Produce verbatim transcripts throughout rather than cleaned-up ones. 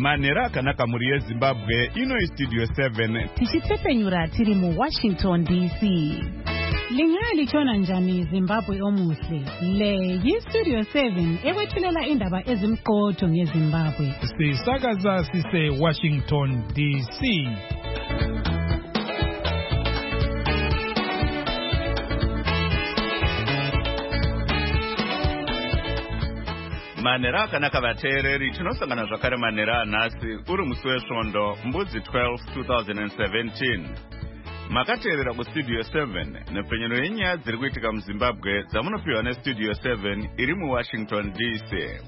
Manera akanaka muri yeZimbabwe ino istudio seven tichitepenyura tiri mu Washington D C. Lingali chona njani Zimbabwe omuhle. Le yistudio seven ewethulela indaba ezimqotho ngeZimbabwe. Sisakaza sise Washington D C. Manera akanaka vateereri tinosangana zvakare manera anhasi uri musi wesvondo mbudzi twelve twenty seventeen. Makateerera kustudio seven nepfenyero yenyaya dziri kuitika muZimbabwe dzamunopiwa nestudio seven iri muWashington D C.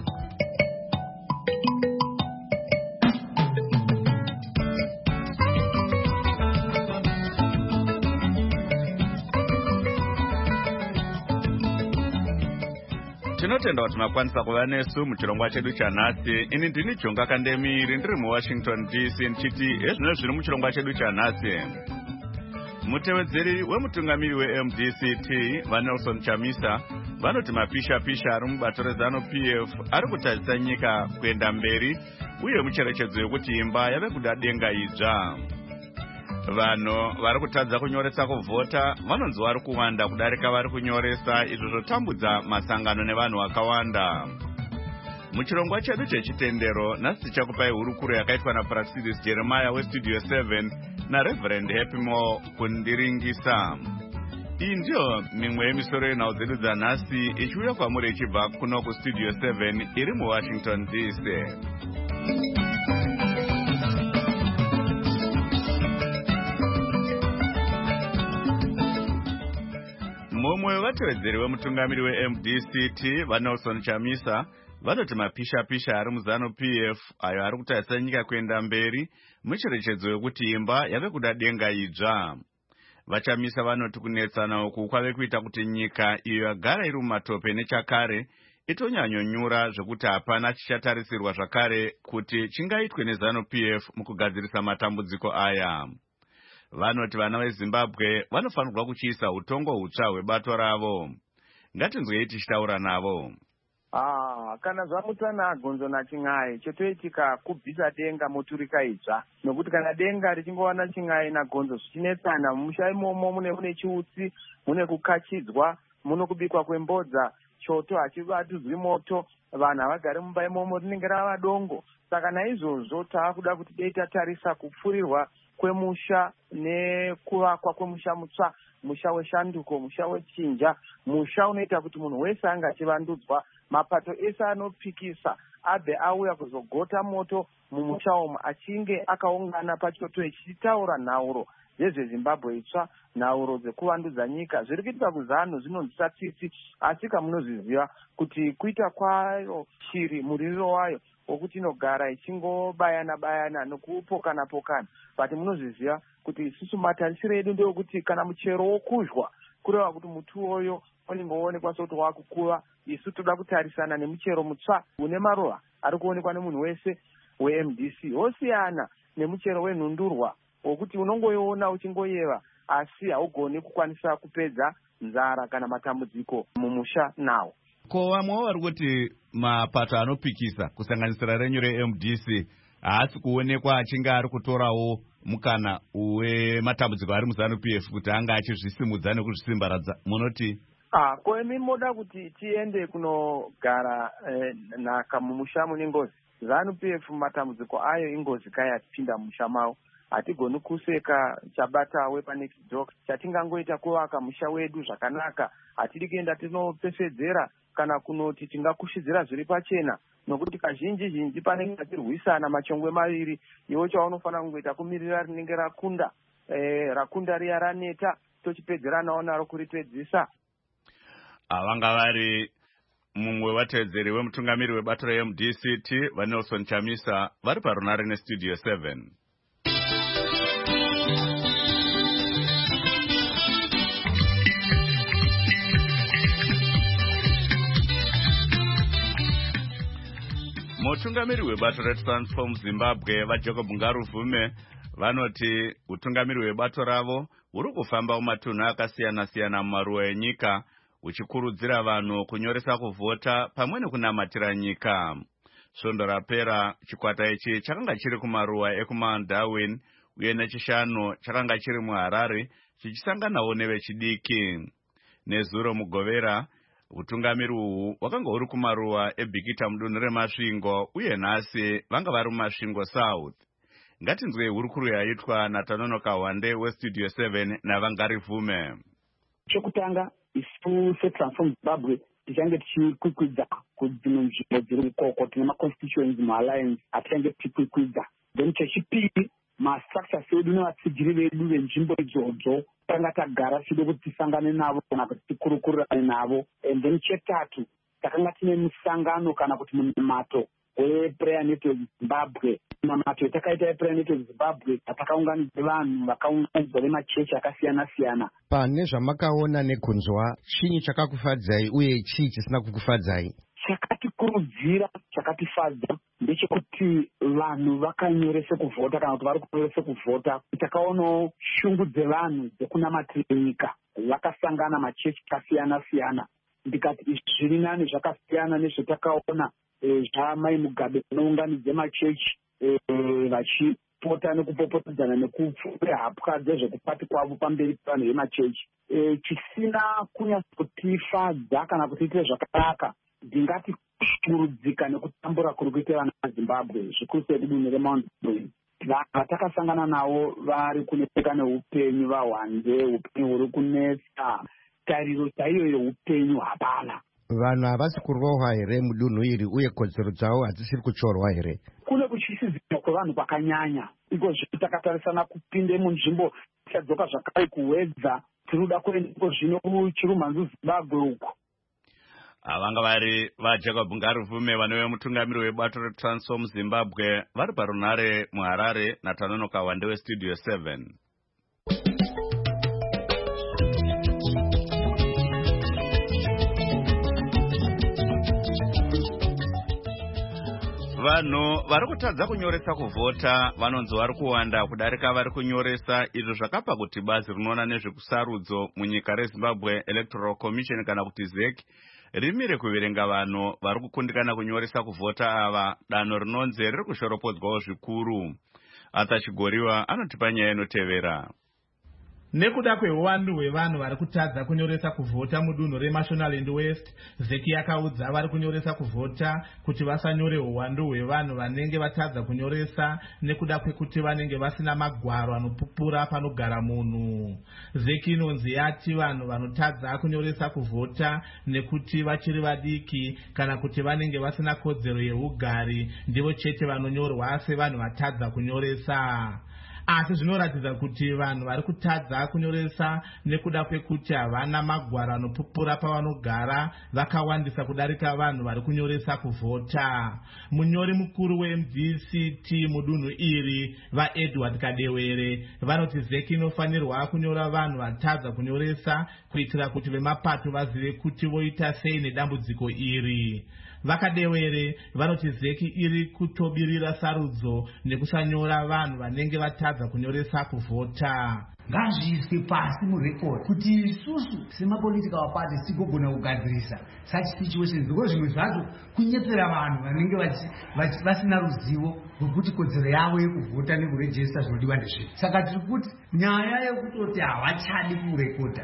Tinotenda kuti makwanisa kuva nesu muchirongwa chedu chanhasi. Ini ndini Jonga Kandemiri ndiri muWashington D C ndichiti ezvino zviri muchirongwa chedu chanhasi. Mutevedzeri wemutungamiri weM D C T vaNelson Chamisa vanoti mapisha pisha ari mubato reZanu P F ari kutadzisa nyika kuenda mberi uye mucherechedzo yekuti imba yave kuda denga idzva. Vanhu vari kutadza kunyoresa kuvhota vanonzi vari kuwanda kudarika vari kunyoresa, izvo zvotambudza masangano nevanhu vakawanda. Muchirongwa chedu chechitendero nhasi tichakupai hurukuro yakaitwa naPraxidis Jeremiah westudio seven naReverend Happy Moore kundiringisa. Iyi ndiyo mimwe yemisoro yenhau dzedu dzanhasi ichiuya kwamuri ichibva kuno kustudio seven iri muWashington D C. Mumwe wevatevedzeri wemutungamiri weM D C T vaNelson Chamisa vanoti mapisha pisha ari muZanu P F ayo ari kutadzisa nyika kuenda mberi mucherechedzo yekuti imba yave kuda denga idzva. Vachamisa vanoti kunetsana uku kwave kuita kuti nyika iyo yagara iri mumatope nechakare itonyanyonyura zvekuti hapana chichatarisirwa zvakare kuti chingaitwe neZanu P F mukugadzirisa matambudziko aya. Vanoti vana veZimbabwe vanofanirwa kuchiisa utongo hutsva hwebato ravo. Ngatinzwei tichitaura navo. Ah, kana zvamutsana gonzo nachin'ai chotoitika kubvisa denga moturika idzva, nokuti kana denga richingowana chin'ai nagonzo zvichinetsana mumusha imomo mune mune chiutsi, mune kukachidzwa, muno kubikwa kwembodza, choto hachivatudzwi moto, vanhu havagari mumba imomo rinenge rava dongo. Saka naizvozvo taakuda kuti dei tatarisa kupfurirwa kwemusha nekuvakwa kwemusha mutsva, musha weshanduko, musha wechinja, musha unoita kuti munhu wese anga achivandudzwa, mapato ese anopikisa abve auya kuzogota moto mumusha umu achinge akaungana pachoto ichitaura nhauro dzezveZimbabwe itsva, nhauro dzekuvandudza nyika. Zviri kuitika kuZanu zvinonzwisa tsitsi, asi kamunozviziva kuti kuita kwayo shiri muririro wayo wokuti inogara ichingobayana bayana nokupokana pokana, but munozviziva kuti isusu matarisiro edu ndeyokuti kana muchero wokuzhwa kureva kuti muti uwoyo unenge woonekwa soti wakukuva, isu toda kutarisana nemuchero mutsva une maruva ari kuonekwa nemunhu wese weM D C. Wosiyana nemuchero wenhundurwa wokuti unongoiona uchingoyeva asi haugoni kukwanisa kupedza nzara kana matambudziko mumusha nawo. Ko vamwe vari kuti mapato anopikisa kusanganisira renyu reM D C haasi kuonekwa achinge ari kutorawo mukana wematambudziko ari muZanu P F kuti anga achizvisimudza nekuzvisimbaradza, munoti? Ah, ko imi moda kuti tiende kunogara eh, nhaka mumusha mune ngozi. ZANU P F matambudziko ayo ingozi kaya atipinda mumusha mawo. Hatigoni kuseka chabata wepanext door, chatingangoita kuvaka musha wedu zvakanaka, hatidi kuenda tinopesedzera kana kunoti tingakushidzira zviri pachena, nokuti kazhinji zhinji panenge pachirwisana machongwe maviri. Iwo chaunofanira kungoita kumirira rinenge rakunda, eh, rakunda riya raneta, tochipedzeranawo naro kuripedzisa. Avanga vari mumwe watevedzeri wemutungamiri webato reM D C T vaNelson Chamisa vari parunare nestudio seven. Mutungamiri webato reTransform Zimbabwe vaJacob Ngaruvume vanoti utungamiri webato ravo huri kufamba mumatunhu akasiyana siyana mumaruwa enyika uchikurudzira vanhu kunyoresa kuvhota pamwe nekunamatira nyika. Svondo rapera chikwata ichi chakanga chiri kumaruwa ekumaNdarwin uye nechishanu chakanga chiri muHarare chichisanganawo nevechidiki. Nezuro mugovera utungamiri uhu wakanga uri kumaruwa eBikita mudunhu reMasvingo uye nhasi vanga vari muMasvingo South. Ngatinzwe hurukuru yaitwa naTanonoka Wande weStudio seven naVangari Vhume. Chekutanga isu seTransform Zimbabwe tichange tichikwikwidza kudzimwe nzvimbo dziri ukoko tine maconstituency mualliance atichange tichikwikwidza. Then chechipiri mastructures edu nevatsigiri vedu venzvimbo idzodzo tanga tagara tichide kuti tisangane navo kana kuti tikurukurirane navo. And then chetatu takanga tine musangano kana kuti munamato wePrayer Network Zimbabwe. Munamato etakaita ePrayer Network Zimbabwe atakaunganidza vanhu vakaunganidzwa vemachechi akasiyana siyana. Pane zvamakaona nekunzwa, chinyi chakakufadzai uye chii chisina kukufadzai? Chakatikurudzira, chakatifadza ndechekuti vanhu vakanyorese kuvhota kana kuti vari kunyorese kuvhota. Takaonawo shungu dzevanhu dzekunamatira nyika vakasangana machechi akasiyana siyana. Ndikati izvi zviri nani zvakasiyana nezvetakaona zvaMai Mugabe anounganidza machechi vachipota nekupopotedzana nekupfure hapwa dzezvekupati kwavo pamberi pevanhu vemachechi. Chisina kunyatsokutifadza kana kutiitira zvakanaka ndingati kushungurudzika nekutambura kuri kuita vana vaZimbabwe zvikuru sei kudunhu reMount Brain. Vatakasangana navo vari kuneseka neupenyu, vahwande upenyu huri kunetsa, tariro chaiyo yeupenyu hapana. Vanhu havasi kurohwa here mudunhu iri uye kodzero dzavo hadzisiri kuchorwa here? Kune kutyisidzira kwevanhu kwakanyanya. Iko zvino takatarisana kupinde munzvimbo tichadzoka zvakare kuwedza tiruda kuendeko zvino kuchirumhanzu Zimbabwe uko. Vanga vari vaJacob Ngaruvume vanove mutungamiri webato reTransform Zimbabwe vari parunhare muHarare naTanonoka Wande weStudio seven. Vanhu vari kutadza kunyoresa kuvhota vanonzi vari kuwanda kudarika vari kunyoresa. Izvo zvakapa kuti bazi rinoona nezvekusarudzo munyika reZimbabwe Electoral Commission kana kuti Z E C rimire kuverenga vanhu vari kukundikana kunyoresa kuvhota ava. Danho rinonzi riri kushoropodzwawo zvikuru. Arthur Chigoriwa anotipa nyaya inotevera. Nekuda kweuwandu hwevanhu vari kutadza kunyoresa kuvhota mudunhu reMashonaland West, Z E C yakaudza vari kunyoresa kuvhota kuti vasanyore uwandu hwevanhu vanenge vatadza kunyoresa nekuda kwekuti vanenge vasina magwaro anopupura panogara munhu. Z E C inonzi yati vanhu vanotadza kunyoresa kuvhota nekuti vachiri vadiki kana kuti vanenge vasina kodzero yeugari ndivo chete vanonyorwa sevanhu vatadza kunyoresa. Asi zvinoratidza kuti vanhu vari kutadza kunyoresa nekuda kwekuti havana magwaro anopupura pavanogara vakawandisa kudarika vanhu vari kunyoresa kuvhota. Munyori mukuru weM D C T mudunhu iri vaEdward Kadewere vanoti Z E C inofanirwa kunyora vanhu vatadza kunyoresa kuitira kuti vemapato vazive kuti voita sei nedambudziko iri. Vakadewere vanoti Z E C iri kutobirira sarudzo nekusanyora vanhu vanenge vatadza kunyoresa kuvhota. Ngazviiswe pasi murekodi kuti isusu semapolitical parties tigogona kugadzirisa such situations, because zvimwe zvacho kunyepera vanhu vanenge vasina ruzivo rwekuti kodzero yavo yekuvhota nekurejista zvinodiwa ndezviri. Saka tiri kuti nyaya yekutoti havachadi kurekodha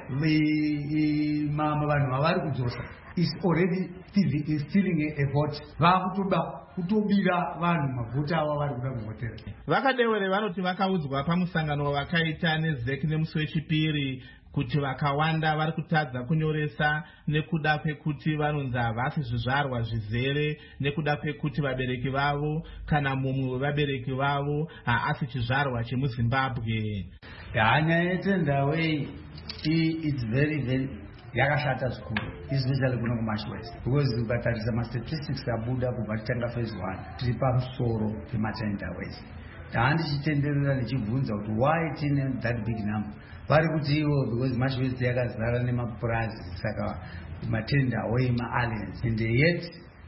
vanhu vavari kudzosa is already stealing a vote. Vakutoda kutobira vanhu mavhota ava vari kuda kuvhotera. Vakadewere vanoti vakaudzwa pamusangano wakaita neZ E C nemusi wechipiri kuti vakawanda vari kutadza kunyoresa nekuda kwekuti vanonzi havasi zvizvarwa zvizere nekuda kwekuti vabereki vavo kana mumwe wevabereki vavo haasi chizvarwa chemuZimbabwe. Nyaya yetendaway it's very very yakashata zvikuru especially kuno kuMashwest, because ukatarisa mastatistics abuda kubva titanga phase one tiri pamusoro pematendaway. Handichitenderera ndichibvunza kuti why tine that big number. Vari kuti ivo because Mashwest yakazara nemapurazi saka matendaway maalliance, and yet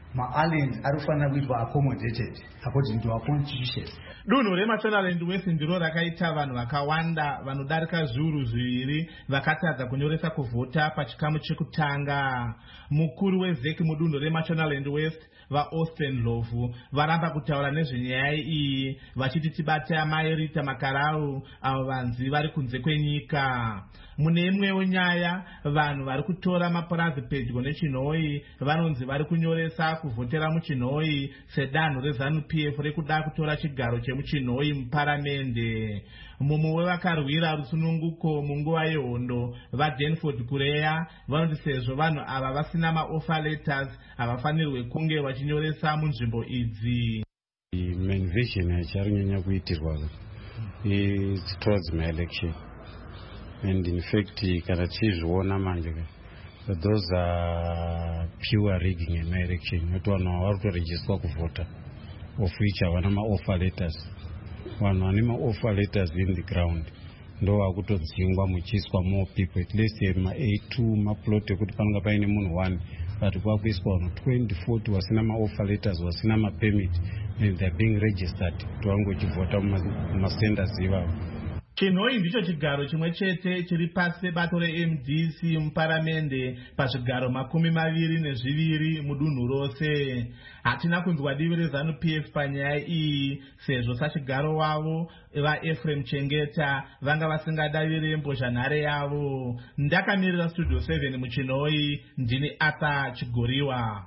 ma-aliens ari kufanira kuitwa accommodated according to our constitution. Dunhu reMashonaland West ndiro rakaita vanhu vakawanda vanodarika zviuru zviviri vakatadza kunyoresa kuvhota pachikamu chekutanga. Mukuru wezeki mudunhu reMashonaland West vaAustin Lovu varamba kutaura nezvenyaya iyi vachiti tibate amairita makarau avo vanzi vari kunze kwenyika. Mune imwewo nyaya vanhu vari kutora mapurazi pedyo nechinhoi vanonzi vari kunyoresa kuvhotera muchinhoi sedanho rezanu P F rekuda kutora chigaro chemuchinhoi muparamende. Mumwe wevakarwira rusununguko munguva yehondo vaDanford Kureya vanoti sezvo vanhu ava vasina maoffer letters havafanirwe kunge vachinyoresa munzvimbo idzi. Main vision yacharinyanya kuitirwa is towards my election, and in fact kana tichizviona manje those are pure rigging in my election. Not one vari kutorejistwa kuvhota of which havana maoffer letters. Vanhu vane maoffer letters in the ground ndo vakutodzingwa muchiiswa more people, at least ma A two maplot ekuti panonga paine munhu one, but kwakuiswa vanhu twenty forty vasina maoffer letters vasina mapermit, and they're being registered kuti vangochivhota mumasenders ivavo. Chinhoi ndicho chigaro chimwe chete chiri pasi pebato reM D C muparamende pazvigaro makumi maviri nezviviri mudunhu rose. Hatina kunzwa divi rezanu P F panyaya iyi sezvo sachigaro wavo vaEphraim Chengeta vanga vasingadavire mbozhanhare yavo. Ndakamirira Studio seven muchinhoi, ndini Arthur Chigoriwa.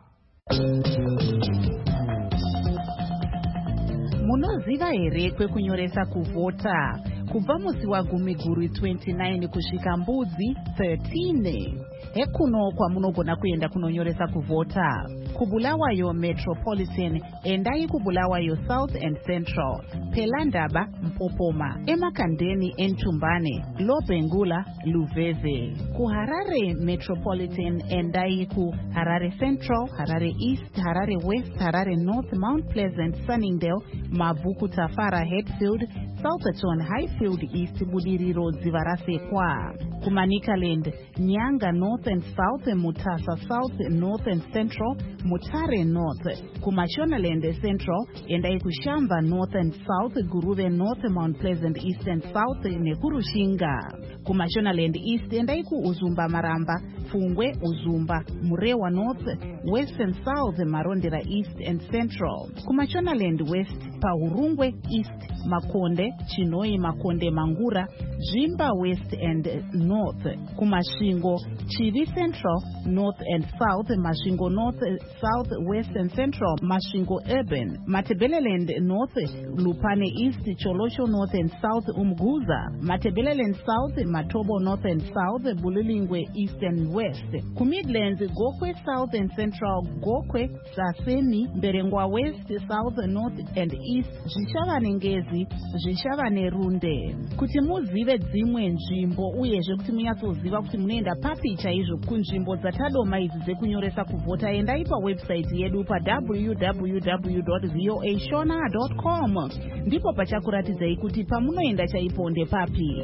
Munoziva here kwekunyoresa kuvhota? Kubva musi wagumiguru twenty-nine kusvika mbudzi thirteen. Hekuno kwamunogona kuenda kunonyoresa kuvhota. Kubulawayo Metropolitan endai kubulawayo South and Central, Pelandaba Mpopoma, Emakandeni Entumbane, Lobengula Luveve. Kuharare Metropolitan endai ku Harare Central, Harare East, Harare West, Harare North, Mount Pleasant, Sunningdale, Mabuku Tafara Hatfield, Salterton Highfield East, Budiriro Zivarasekwa. Kumanikaland Nyanga North and South, Mutasa South, North and Central, Mutare North. Kumashonaland Central endai kushamba North and South, Guruve North, Mount Pleasant East and South, Nekurushinga. Kumashonaland East endai ku Uzumba Maramba, Fungwe Uzumba, Murewa North, West and South, Marondera East and Central. Kumashonaland West Paurungwe East, Makonde, Chinoi Makonde Mangura, Jimba West and North. Kumashingo Chivi Central, North and South, Mashingo North, South, West and Central, Mashingo Urban, Matebeleland North, Lupane East, Cholosho North and South, Umguza, Matebeleland South, Matobo North and South, Bulilingwe East and West. Kumidlands, Gokwe South and Central, Gokwe, Saseni, Berengwa West, South, North and East, Zhishavane Ngezi, Zhishavane Runde. Kuti muzive dzimwe nzvimbo uyezve kuti munyatsoziva kuti munoenda papi chaizvo kunzvimbo dzatadoma idzi dzekunyoresa kuvhota, endai pawebsite yedu pa w w w dot voa shona dot com. Ndipo pachakuratidzai kuti pamunoenda chaipo ndepapi.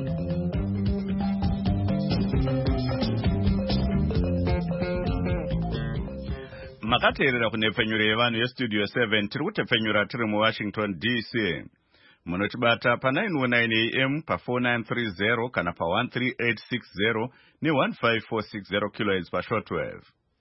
Makateerera kunepfenyuro yevanhu yestudio seven tiri kutepfenyura tiri muWashington D C. Munotibata pa nine oh nine A M pa four nine three zero kana pa one three eight six zero ni one five four six zero kilohertz pa shortwave.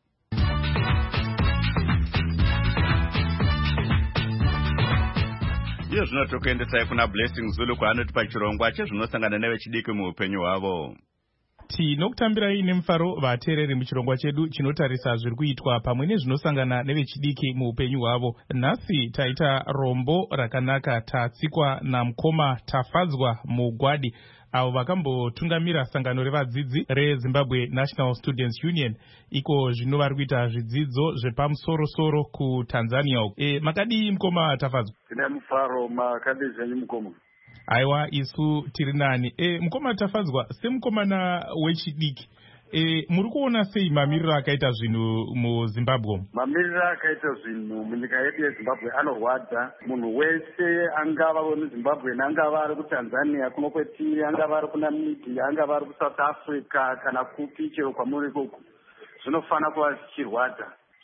Iyo zvinotokuendesai kuna Blessing Zulu kwaanoti pachirongwa chezvinosangana nevechidiki muupenyu hwavo. Tinokutambirai nemufaro vateereri muchirongwa chedu chinotarisa zviri kuitwa pamwe nezvinosangana nevechidiki muupenyu hwavo. Nhasi taita rombo rakanaka tatsikwa namukoma Tafadzwa Mugwadi, avo vakambotungamira sangano revadzidzi reZimbabwe National Students Union, iko zvino vari kuita zvidzidzo zvepamusoro-soro kuTanzania uko. E, makadii mukoma Tafadzwa? Tine mufaro, makadii zvenyu mukoma? Aiwa, isu tiri nani. E, mukoma Tafadzwa, semukomana wechidiki, e, muri kuona sei mamiriro akaita zvinhu muZimbabwe? Mamiriro akaita zvinhu munyika yedu yeZimbabwe anorwadza. Munhu wese angava wemuZimbabwe angava ari kuTanzania kuno kwetiri, angava ari kuNamibia, angava ari kuSouth Africa kana kupi chero kwamuri ikoko, zvinofana kuva zvichirwadza.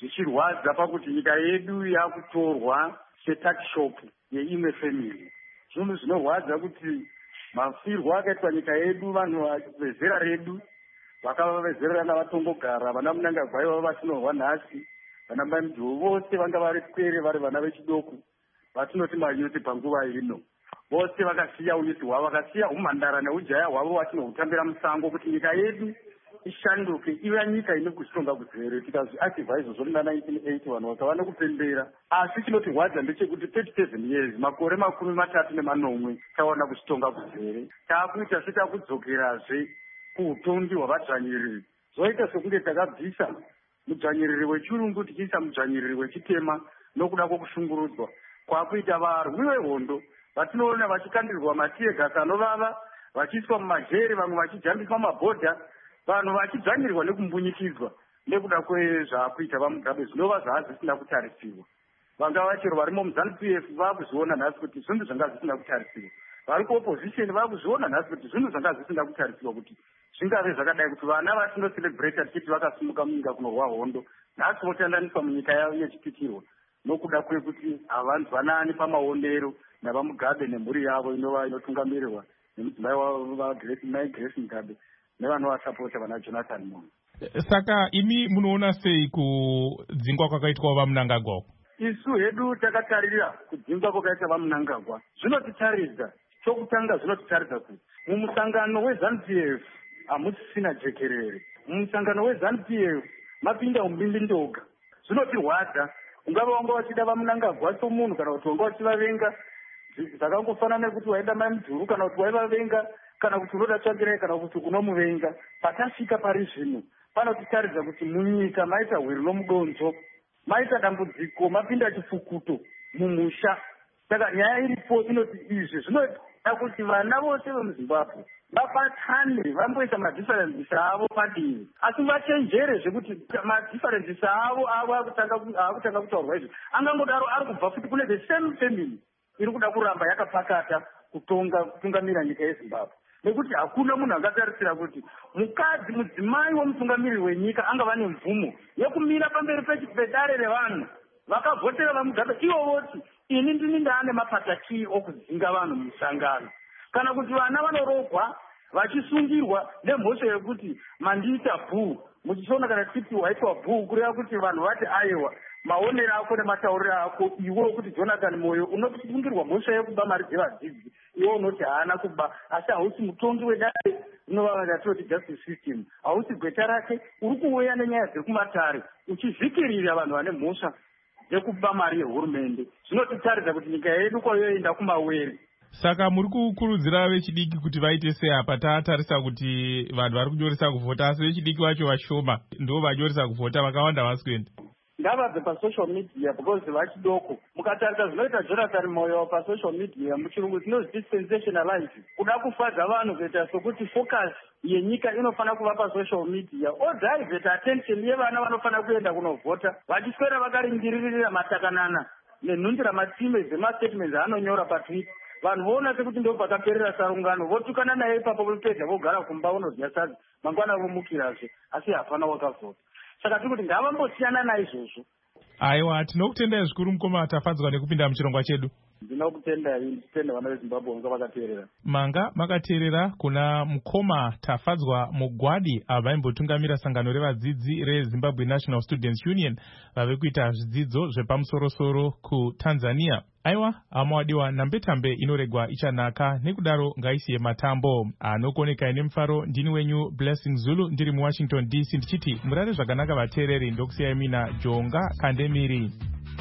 zvichirwadza pakuti nyika yedu yakutorwa setakishop yeimwe family. Zvinhu zvinorwadza kuti mafirwo akaitwa nyika yedu, vanhu vezera redu vakava vezera navatongogara, vana Munangagwa ivavo vatinorwa nhasi, vana Mai Mudhoo vose vanga vari kwere vari vana vechidoko vatinoti mayuti panguva ino, vose vakasiya uyuti hwavo, vakasiya umhandara neujaya hwavo vatinohutambira musango kuti nyika yedu ishanduke ive nyika ine kuzitonga kuzere. Tikazviativha izvozvo muna nineteen eighty vanhu vakava nekupembera, asi chinotirwadza ndechekuti thirty-seven years, makore makumi matatu nemanomwe tawana kuzitonga kuzere, taakuita setakudzokerazve kuutongi hwavadzvanyiriri. Zvoita sekunge takabvisa mudzvanyiriri wechirungu tichiisa mudzvanyiriri wechitema nokuda kwokushungurudzwa kwakuita varwi vehondo vatinoona vachikandirwa matiyegasi anovava, vachiiswa mumajeri, vamwe vachijambiswa mabhodha, vanhu vachidzvanyirwa nekumbunyikidzwa nekuda kwezvaakuita vaMugabe zvinova zvava zvisina kutarisiwa. Vanga vachero varimo muZANU-P F vaakuzviona nhasi kuti zvinhu zvanga zvisina kutarisiwa, vari kuopposition vaakuzviona nhasi kuti zvinhu zvanga zvisina kutarisiwa kuti zvingave zvakadai kuti vana vatinoserebrata tichiti vakasimuka munyika kunorwa hondo nhasi votandaniswa munyika yavo yechipitirwa nokuda kwekuti havanzwanani pamaonero navaMugabe nemhuri yavo inova inotungamirirwa nemudzimai wavo Mai Grace Mugabe nevanovasapota vana Jonathan Moyo. Saka imi munoona sei kudzingwa kwakaitwa vaMunangagwa? Isu hedu takatarira kudzingwa kwakaita vaMunangagwa zvinotitaridza, chokutanga zvinotitaridza kuti mumusangano weZANU-P F hamusisina jekerere, mumusangano weZANU-P F mapinda umbimbi ndoga. Zvinotirwadza, ungava wanga wachida vaMunangagwa somunhu kana kuti wanga wachivavenga, zvakangofanana nekuti waida Mai Mudhoo kana kuti waivavenga, kana kuti unoda Tsvangirai kana kuti unomuvenga. Patasvika pari zvino panotitaridza kuti munyika maita hwiri nomudonzo, maita dambudziko, mapinda chifukuto mumusha. Saka nyaya iripo inoti izvi zvinoda kuti vana vose vemuZimbabwe vabatane, vamboisa madhiferensi avo padivi, asi vachenjere zvekuti madhiferensi avo avo akutanga kutaurwa izvi angangodaro ari kubva futi kune the same family iri kuda kuramba yakapakata kutonga kutungamira nyika yeZimbabwe. Nekuti hakuna munhu angatarisira kuti mukadzi mudzimai womutungamiriri wenyika angava nemvumo yekumira pamberi pedare revanhu vakavhotera vaMugabe ivo voti ini ndini ndaane mapatakii okudzinga vanhu mumusangano, kana kuti vana vanorogwa vachisungirwa nemhosva yekuti mandiita bhuu, muchiona kana tipi waitwa bhuu kureva kuti vanhu vati aiwa maonero ako nematauriro ako iwo kuti Jonathan Moyo unosungirwa mhosva yekuba mari dzevadzidzi, iwo unoti haana kuba, asi hausi mutongi wedare rinova ratinoti justice system, hausi gweta rake, uri kuuya nenyaya dziri kumatare uchizvikirira vanhu vane mhosva yekuba mari yehurumende. Zvinotitaridza kuti nyika yedu kwayoenda kumawere. Saka muri kukurudzira vechidiki kuti vaite seapa taatarisa kuti vanhu vari kunyoresa kuvhota, asi vechidiki vacho vashoma ndo vanyoresa kuvhota, vakawanda vasi kuenda. Ngavabve pasocial media because vachidoko. Mukatarisa zvinoita Jonathan Moyo pasocial media muchirungu tinozviti sensationalize, kuda kufadza vanhu kuita sokuti focus yenyika inofana kuva pasocial media, odivert attention yevana vanofana kuenda kunovhota, vachiswera vakaringiririra matakanana nenhundira matime dzemastatements aanonyora patwitter. Vanhu voona sekuti ndo pakaperera sarungano, votukana naye ipapo vopedza vogara kumba vonodya sadza, mangwana vomukirazve, asi hapana wakavhota. Saka tiri kuti ngavambosiyana naizvozvo. Aiwa, tinokutendai zvikuru mukoma, tafadzwa nekupinda muchirongwa chedu. Ndinokutendai, nditenda vana veZimbabwe vanga vakateerera. Manga makateerera kuna mukoma Tafadzwa Mugwadi avaimbotungamira sangano revadzidzi reZimbabwe National Students Union vave kuita zvidzidzo zvepamusorosoro kuTanzania. Aiwa, amawadiwa nambetambe inoregwa ichanaka, nekudaro ngaisiye matambo. Anokoneka nemufaro ndini wenyu Blessing Zulu, ndiri muWashington D C ndichiti murare zvakanaka vateereri, ndokusiyai mina Jonga Kandemiri.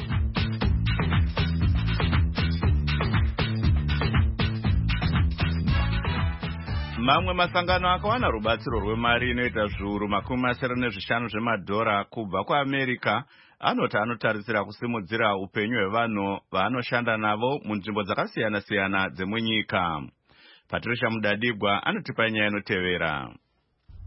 Mamwe masangano akawana rubatsiro rwemari inoita zviuru makumi masere nezvishanu zvemadhora kubva kuAmerica anoti anotarisira kusimudzira upenyu hwevanhu vaanoshanda navo munzvimbo dzakasiyana-siyana dzemunyika. Patricia Mudadigwa anotipa nyaya inotevera.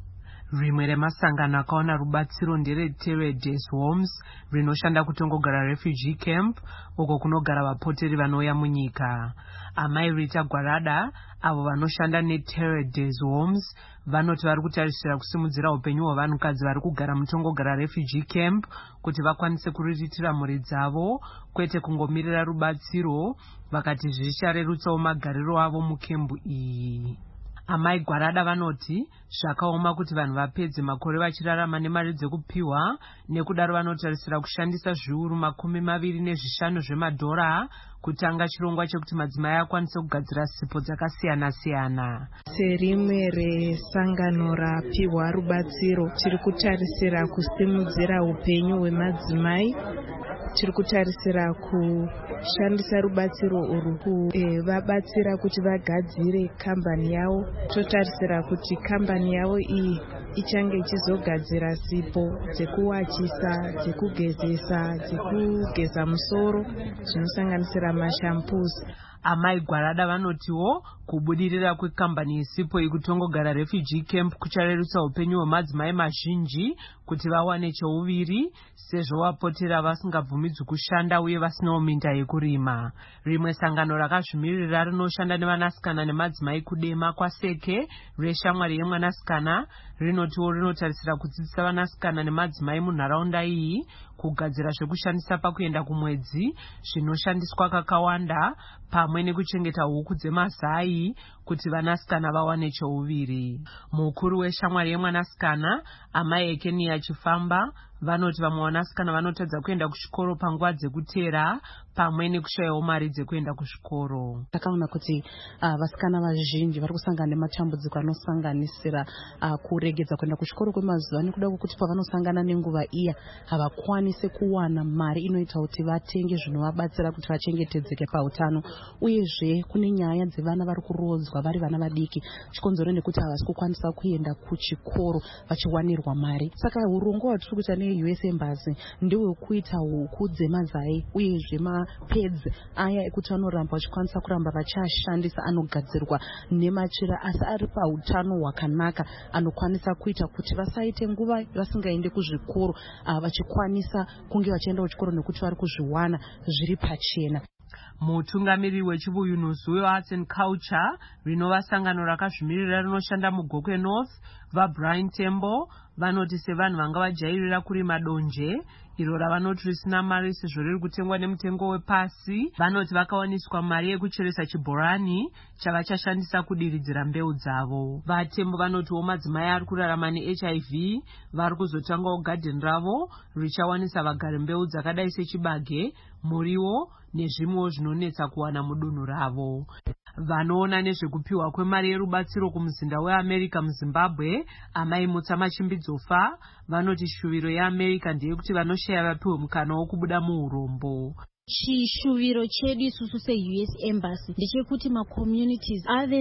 Rimwe remasangano akaona rubatsiro ndere Teredes Homes rinoshanda kutongogara refugee camp uko kunogara vapoteri vanouya munyika. Amai Rita Gwarada avo vanoshanda neTeredes Homes vanoti vari kutarisira kusimudzira upenyu hwavanhukadzi vari kugara mutongogara refugee camp kuti vakwanise kuriritira mhuri dzavo kwete kungomirira rubatsiro, vakati zvicharerutsawo magariro avo mukembu iyi. Amai Gwarada vanoti zvakaoma kuti vanhu vapedze makore vachirarama nemari dzekupiwa, nekudaro vanotarisira kushandisa zviuru makumi maviri nezvishanu zvemadhora kutanga chirongwa chekuti madzimai akwanise kugadzira sipo dzakasiyana siyana. Serimwe resangano rapiwa rubatsiro, tiri kutarisira kusimudzira upenyu hwemadzimai. Tiri kutarisira kushandisa rubatsiro urwu kuvabatsira kuti vagadzire kambani yavo. Totarisira kuti kambani yavo iyi ichange ichizogadzira sipo dzekuwachisa, dzekugezesa, dzekugeza musoro, zvinosanganisira mashampusi. Amai Gwarada vanotiwo kubudirira kwekambani yesipo ikutongogara refugee camp kucharerutsa upenyu hwemadzimai mazhinji kuti vawane cheuviri, sezvo vapotera vasingabvumidzwi kushanda uye vasinawo minda yekurima. Rimwe sangano rakazvimirira rinoshanda nevanasikana nemadzimai kudema kwaseke reshamwari yemwanasikana rinotiwo rinotarisira kudzidzisa vanasikana nemadzimai munharaunda iyi kugadzira zvekushandisa pakuenda kumwedzi zvinoshandiswa kakawanda, pamwe nekuchengeta huku dzemazai kuti vanasikana vawane cheuviri. Mukuru weshamwari yemwanasikana amai Ekenia Chifamba vanoti vamwe vanasikana vanotadza kuenda kuchikoro panguva dzekutera pamwe nekushayawo mari dzekuenda kuzvikoro. Takaona kuti uh, vasikana vazhinji vari kusangana nematambudziko anosanganisira uh, kuregedza kuenda kuchikoro kwemazuva nekuda kwekuti pavanosangana nenguva iya havakwanise kuwana mari inoita kuti vatenge zvinovabatsira kuti vachengetedzeke pautano, uyezve kune nyaya dzevana vari kurodzwa vari vana vadiki chikonzero nekuti havasi kukwanisa kuenda kuchikoro vachiwanirwa mari. Saka urongwa hwatiri kuita ne-U S Embassy ndihwe kuita huku dzemazai uyezve mapedzi aya ekuti anoramba vachikwanisa kuramba vachashandisa, anogadzirwa nemachira asi ari pautano hwakanaka, anokwanisa kuita kuti vasaite nguva vasingaende kuzvikoro vachikwanisa kunge vachienda kuchikoro nekuti vari kuzviwana zviri pachena. Mutungamiri wechivuyunusi weArts and Culture rinova sangano rakazvimirira rinoshanda muGokwe North vaBrian Tembo vanoti sevanhu vanga vajairira kurima donje iro ravanoti risina mari sezvo riri kutengwa nemutengo wepasi, vanoti vakawaniswa mari yekucheresa chibhorani chavachashandisa kudiridzira mbeu dzavo. VaTembo vanotiwo madzimai ari kurarama neH I V vari kuzotangawo gadheni ravo richawanisa vagari mbeu dzakadai sechibage, muriwo nezvimwewo zvinonetsa kuwana mudunhu ravo. Vanoona nezvekupiwa kwemari yerubatsiro kumuzinda weAmerica muZimbabwe, amai Mutsama Chimbidzofa vanoti shuviro yeAmerica ndeyekuti vanoshaya vapiwe mukana wokubuda muurombo. Chishuviro chedu isusu se-U S Embassy ndechekuti ma-communities ave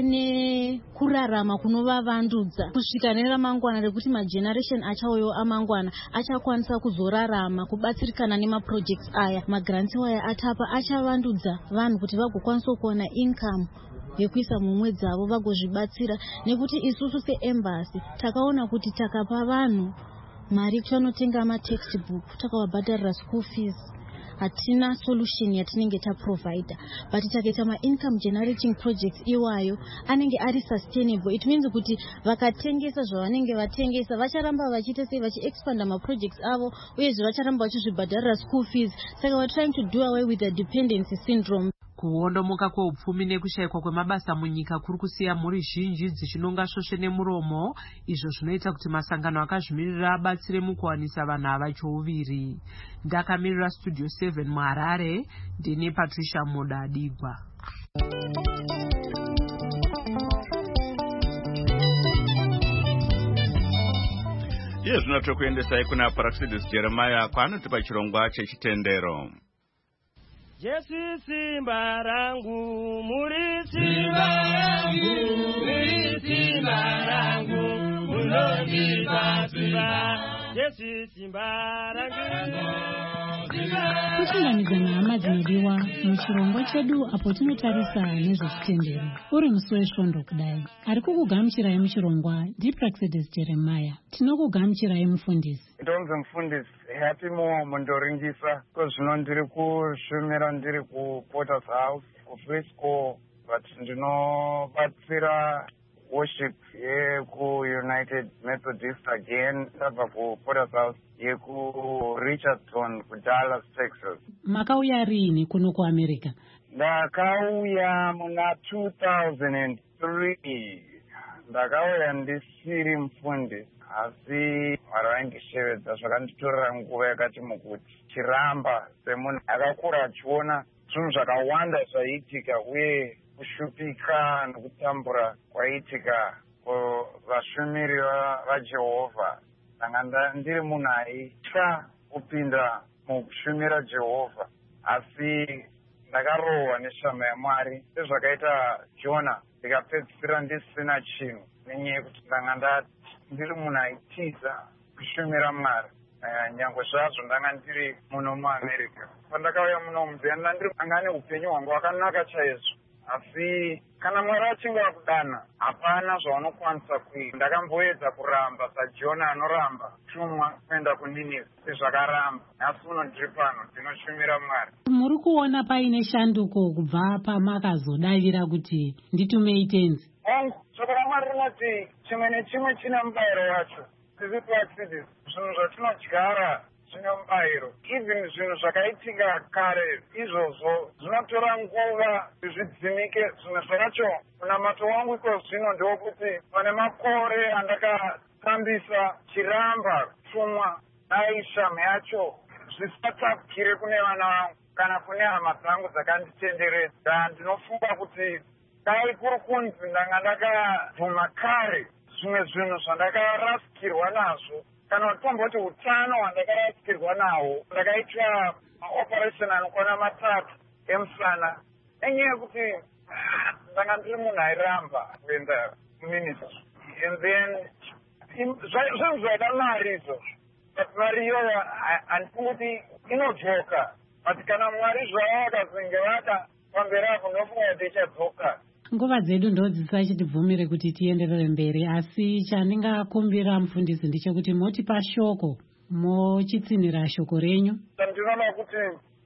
nekurarama kunovavandudza kusvika neramangwana rekuti ma-generation achauyo amangwana achakwanisa kuzorarama kubatsirikana nema-projects aya. Magrants aya atapa achavandudza vanhu kuti vagokwanisa kuona income yekuisa mumwe dzavo vagozvibatsira, nekuti isusu se-Embassy takaona kuti takapa vanhu mari kuti vanotenga ma-textbook takavabhadharira school fees hatina solution yatinenge taprovider, but takaita ma-income generating projects iwayo anenge ari sustainable. It means kuti vakatengesa zvavanenge vatengesa vacharamba vachiita sei vachiexpanda ma-projects avo uyezve vacharamba vachizvibhadharira school fees. Saka we're trying to do away with the dependency syndrome. Kuondomoka kweupfumi nekushayikwa kwemabasa munyika kuri kusiya mhuri zhinji dzichinonga svosve nemuromo, izvo zvinoita kuti masangano akazvimirira abatsire mukuwanisa vanhu ava chouviri. Ndakamirira Studio seven muHarare, ndine Patricia Moda Adigwa. Iye zvino tokuendesai kuna Praxidis Jeremiah kwaanotipa chirongwa chechitendero. Jesu simba rangu, muri simba rangu, muri simba rangu, munondipa simba. Yesu simba rangu kuchingamidza nehama dzinodiwa muchirongwa chedu apo tinotarisa nezvechitendero. Uri musi wesvondo kudai, ari kukugamuchirai muchirongwa ndiPraxedis Jeremiah. Tinokugamuchirai mufundisi. Ndonzi mufundisi Hatimo mundoringisa kozvino ndiri kushumira ndiri kuPorter's House kuFrisco, but ndinobatsira worship yeku-United Methodist again tabva kuPorter's House yeku-Richardson kuDallas, Texas. Makauya rini kuno kuAmerica? Ndakauya muna two thousand three. Ndakauya ndisiri mufundisi, asi Mwari vaingishevedza zvakanditorera nguva yakati mukuti chiramba semunhu akakura achiona zvinhu zvakawanda zvaiitika uye kushupika nokutambura kwaiitika kuvashumiri vaJehovha. Ndanga ndiri munhu aitya kupinda mukushumira Jehovha, asi ndakarohwa neshama yaMwari sezvakaita Jona, ndikapedzisira ndisina chinhu nenyaya yekuti ndanga ndati ndiri munhu aitiza kushumira Mwari. Nyangwe zvazvo ndanga ndiri muno muAmerica. Pandakauya muno muzenda ndiri anga ane upenyu hwangu hwakanaka chaizvo, asi kana Mwari achinge akudana hapana zvaunokwanisa kuita. Ndakamboedza kuramba saJona anoramba tumwa kuenda kuNineve sezvakaramba. Asi uno ndiri pano ndinoshumira Mwari. Muri kuona paine shanduko kubva pamakazodavira kuti nditumei tenzi? Shoko raMwari rinoti chimwe nechimwe chine mubayiro wacho. Tiri Praxedis, zvinhu zvatinodyara zvine mubayiro. Even zvinhu zvakaitika kare izvozvo zvinotora nguva zvidzimike. Zvimwe zvacho munamato wangu iko zvino ndewokuti pane makore andakatambisa chiramba tumwa naishama yacho zvisatapukire kune vana vangu kana kune hama dzangu dzakanditenderedza. Ndinofunga kuti dai kuri kunzi ndanga ndakabvuma kare zvimwe zvinhu zvandakarasikirwa nazvo, kana kutomboti utano hwandakarasikirwa nahwo, ndakaitwa maoperation anokwana matatu emusana nenyaya yekuti ndanga ndiri munhu airamba kuenda kuministry. And then zvinhu zvaida mari izvozvo, but mari iyoyo handifungi kuti inodzoka, but kana Mwari zvavo vakazenge vada pamberi apo ndofunga kuti ichadzoka. Nguva dzedu ndodzisa chitibvumire kuti tienderere mberi, asi chandingakumbira mufundisi ndechekuti moti pashoko mochitsinira shoko renyu. Ndinoona kuti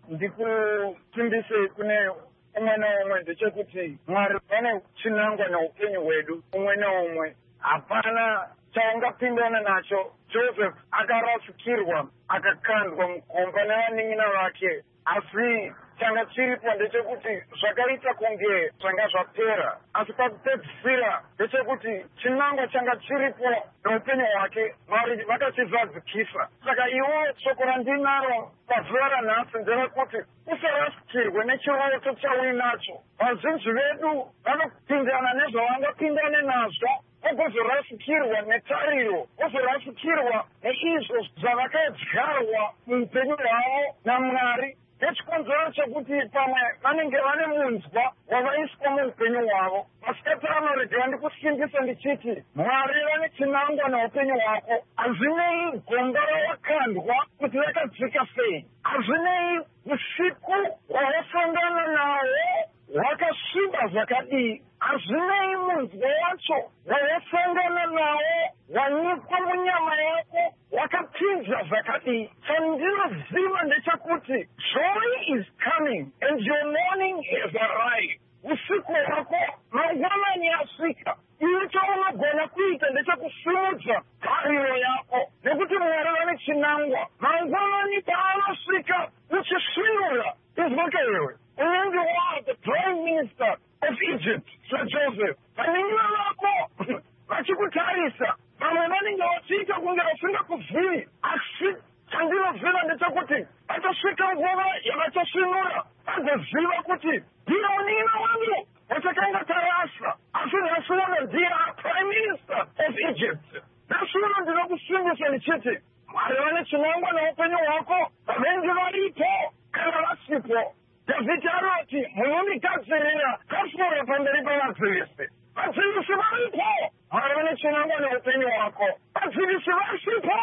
ndikusimbise kune umwe naumwe ndechekuti Mwari vane chinangwa neupenyu hwedu umwe naumwe. Hapana chaungapindana nacho. Joseph akarasikirwa akakandwa mugomba nevaning'ina vake, asi changa chiripo ndechekuti zvakaita kunge zvanga zvapera, asi pakupedzisira ndechekuti chinangwa changa chiripo neupenyu hwake Mwari vakachizadzikisa. Saka iwo shoko randinaro pazuva ranhasi nderekuti usarasikirwe nechiroto chauinacho. Vazhinji vedu vanopindana nezvavangapindane nazvo, vozorasikirwa netariro, vozorasikirwa neizvo zvavakadyarwa muupenyu hwavo naMwari. Nechikonzero chekuti pamwe vanenge vane munzwa wavaiswa muupenyu hwavo. Masikati anoregera ndikusimbisa ndichiti Mwari vane chinangwa neupenyu hwako. Hazvinei gomba rawakandwa kuti rakadzika sei, hazvinei usiku hwawasangana nawo hwakasviba zvakadii, hazvinei munzwa wacho wawasangana nawo wanyikwa munyama yako wakapinza zvakadii. Chandinoziva ndechekuti joy is coming and your morning has arrived. Usiku wako mangwanani asvika. Iwe chaunogona kuita ndechekusimudza tariro yako, nekuti Mwari vane chinangwa. Mangwanani paanosvika uchisvinura izvoke iwe unenge waa the prime minister of Egypt saJoseph. Vaning'ina vako vachikutarisa, vamwe vanenge vachiita kunge vasingakuzivi, asi chandinoziva ndechekuti vachasvika nguva yavachasvinura vagoziva kuti ndiye muning'ina wangu vatakanga tarasa, asi nhasi uno ndiye prime minister of Egypt. Nhasi uno ndinokusimbisa ndichiti Mwari vane chinangwa neupenyu hwako. Vavengi varipo kana vasipo. Dhavhidhi anoti munondikadzirira kafura pamberi pavadzivisi. Vadzivisi varipo, Mwari vane chinangwa neupenyu hwako. Vadzivisi vasipo,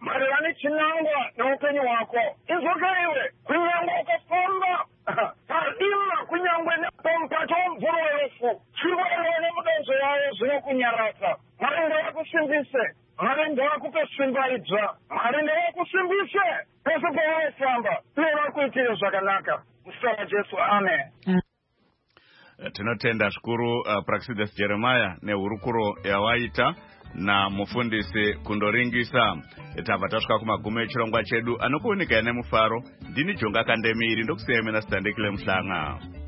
mwari vane chinangwa neupenyu hwako. Inzwoka iwe kunyangwa ukafamba padima kunyangwe nepamupato womvuro werufu chirwere nemudonzo yayo zvinokunyarasa. Mwari ndavakusimbise, mwari ndavakupe simba idzva, mwari ndavakusimbise pese paunofamba uye vakuitire zvakanaka muzita raJesu, amen. Tinotenda zvikuru uh, Praxedes Jeremiah nehurukuro yawaita na mufundisi kundoringisa. Tabva tasvika kumagumo echirongwa chedu anokuoneka nemufaro. Ndini Jonga Kandemiri ndokusiyemera Standekile Muhlanga.